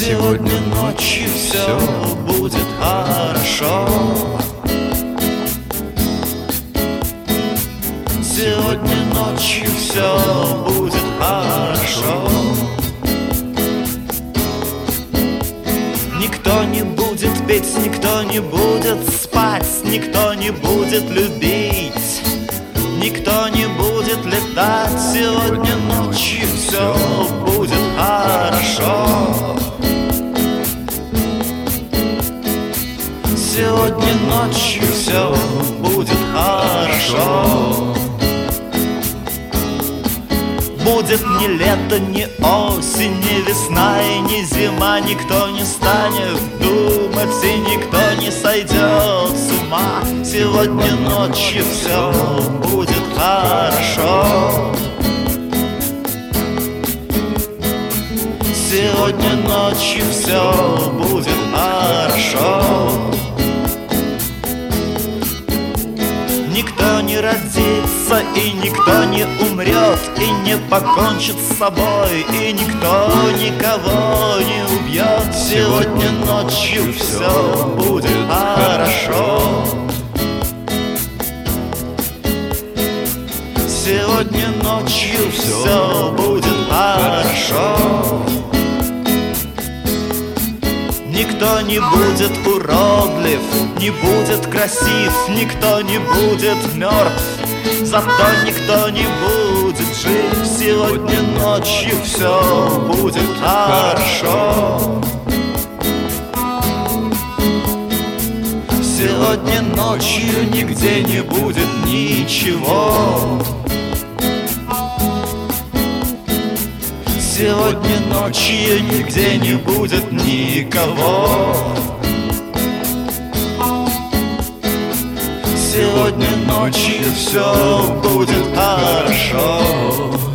Сегодня ночью все будет хорошо. Сегодня ночью все будет хорошо. Никто не будет петь, никто не будет спать, никто не будет любить, никто не будет летать. Сегодня ночью все будет хорошо. Сегодня ночью все будет хорошо. Будет ни лето, ни осень, ни весна и ни зима. Никто не станет думать и никто не сойдет с ума. Сегодня ночью все будет хорошо. Сегодня ночью все будет хорошо. Никто не родится и никто не умрет и не покончит с собой, и никто никого не убьет. Сегодня ночью все будет хорошо. Сегодня ночью все будет хорошо. Никто не будет уродлив, не будет красив, никто не будет мертв, зато никто не будет жив. Сегодня ночью все будет хорошо. Сегодня ночью нигде не будет ничего. Сегодня ночью нигде не будет никого. Сегодня ночью все будет хорошо.